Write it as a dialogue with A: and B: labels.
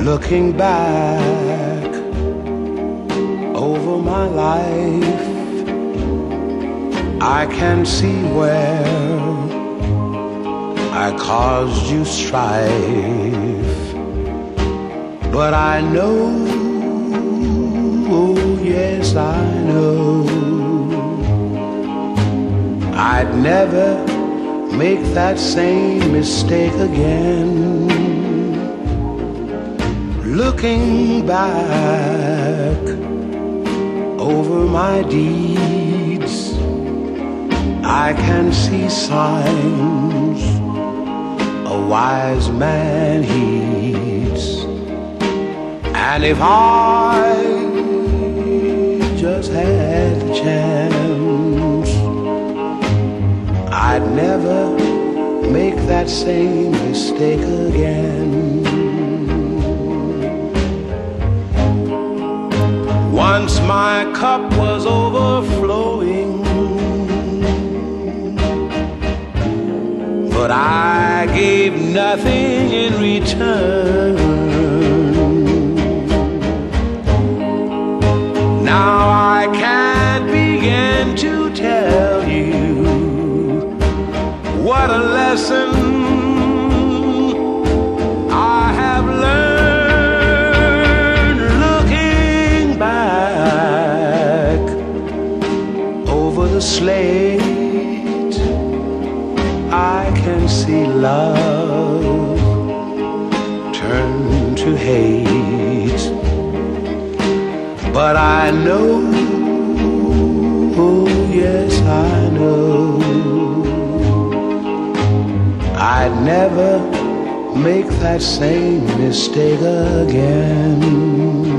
A: Looking back over my life, I can see where I caused you strife. But I know, oh yes I know, I'd never make that same mistake again. Looking back over my deeds, I can see signs a wise man heeds. And if I just had the chance, I'd never make that same mistake again. Once my cup was overflowing, but I gave nothing in return. Now I can't begin to tell you what a lesson I have learned. Looking back over the slate, I can see love turn to hate. But I know, oh yes I know, I'd never make that same mistake again.